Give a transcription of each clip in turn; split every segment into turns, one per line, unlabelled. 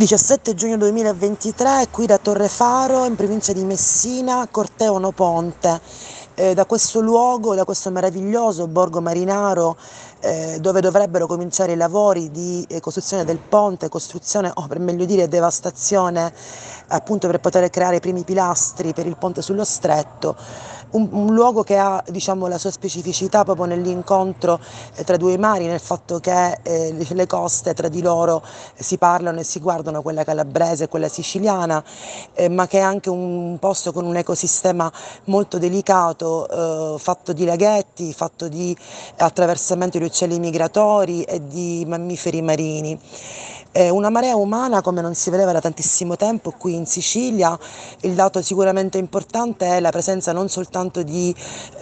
17 giugno 2023, qui da Torrefaro, in provincia di Messina, corteo Ono Ponte. Da questo luogo, da questo meraviglioso borgo marinaro, dove dovrebbero cominciare i lavori di costruzione del ponte, costruzione, o per meglio dire devastazione, appunto per poter creare i primi pilastri per il ponte sullo stretto. Un luogo che ha, diciamo, la sua specificità proprio nell'incontro tra due mari, nel fatto che le coste tra di loro si parlano e si guardano, quella calabrese e quella siciliana, ma che è anche un posto con un ecosistema molto delicato, fatto di laghetti, fatto di attraversamento di uccelli migratori e di mammiferi marini. Una marea umana come non si vedeva da tantissimo tempo qui in Sicilia. Il dato sicuramente importante è la presenza non soltanto di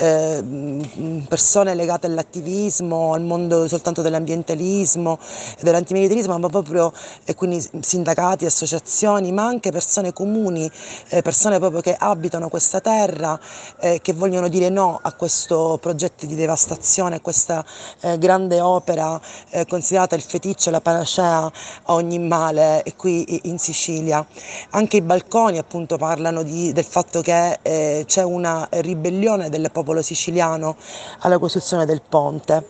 persone legate all'attivismo, al mondo soltanto dell'ambientalismo, dell'antimilitarismo, ma proprio quindi sindacati, associazioni, ma anche persone comuni, persone proprio che abitano questa terra, che vogliono dire no a questo progetto di devastazione, a questa grande opera considerata il feticcio, la panacea a ogni male qui in Sicilia. Anche i balconi appunto parlano del fatto che c'è una ribellione del popolo siciliano alla costruzione del ponte.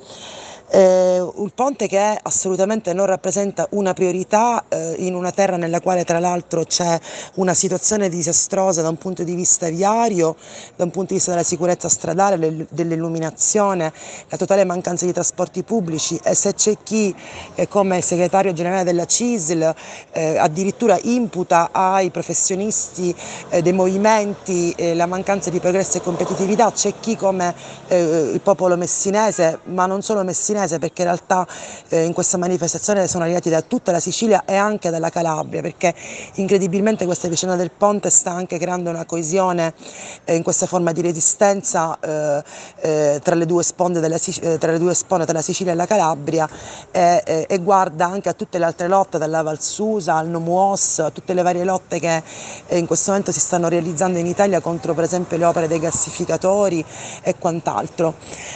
Un ponte che assolutamente non rappresenta una priorità in una terra nella quale tra l'altro c'è una situazione disastrosa da un punto di vista viario, da un punto di vista della sicurezza stradale, dell'illuminazione, la totale mancanza di trasporti pubblici, e se c'è chi come il segretario generale della CISL addirittura imputa ai professionisti dei movimenti la mancanza di progresso e competitività, c'è chi come il popolo messinese, ma non solo messinese, perché in realtà in questa manifestazione sono arrivati da tutta la Sicilia e anche dalla Calabria, perché incredibilmente questa vicenda del ponte sta anche creando una coesione in questa forma di resistenza tra le due sponde tra la Sicilia e la Calabria, e guarda anche a tutte le altre lotte, dalla Valsusa al Nomuos, a tutte le varie lotte che in questo momento si stanno realizzando in Italia contro per esempio le opere dei gassificatori e quant'altro.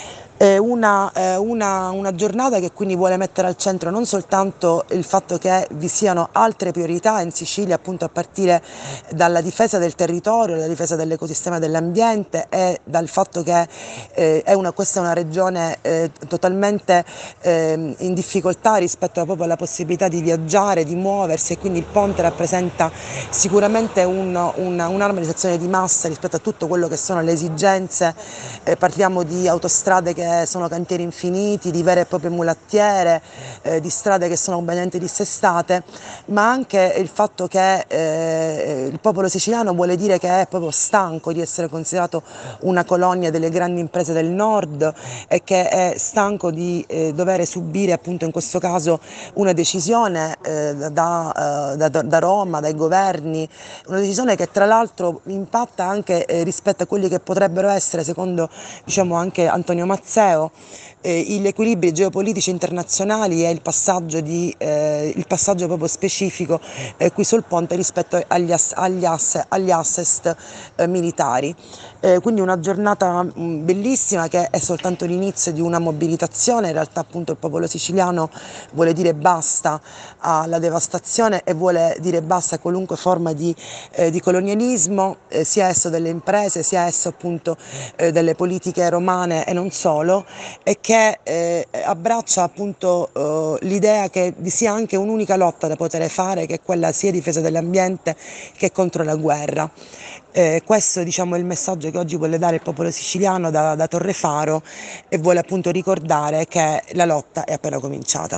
Una giornata che quindi vuole mettere al centro non soltanto il fatto che vi siano altre priorità in Sicilia, appunto a partire dalla difesa del territorio, dalla difesa dell'ecosistema dell'ambiente, e dal fatto che questa è una regione totalmente in difficoltà rispetto proprio alla possibilità di viaggiare, di muoversi, e quindi il ponte rappresenta sicuramente un'armonizzazione di massa rispetto a tutto quello che sono le esigenze. Parliamo di autostrade che sono cantieri infiniti, di vere e proprie mulattiere, di strade che sono completamente dissestate, ma anche il fatto che il popolo siciliano vuole dire che è proprio stanco di essere considerato una colonia delle grandi imprese del nord, e che è stanco di dover subire appunto in questo caso una decisione da Roma, dai governi, una decisione che tra l'altro impatta anche rispetto a quelli che potrebbero essere, secondo diciamo anche Antonio Mazzeo, gli equilibri geopolitici internazionali e il passaggio proprio specifico qui sul ponte rispetto agli assest militari. Quindi una giornata bellissima, che è soltanto l'inizio di una mobilitazione. In realtà appunto il popolo siciliano vuole dire basta alla devastazione e vuole dire basta a qualunque forma di colonialismo, sia esso delle imprese, sia esso appunto delle politiche romane e non solo, e che abbraccia appunto l'idea che vi sia anche un'unica lotta da poter fare, che è quella sia difesa dell'ambiente che contro la guerra. Questo diciamo è il messaggio che oggi vuole dare il popolo siciliano da Torrefaro, e vuole appunto ricordare che la lotta è appena cominciata.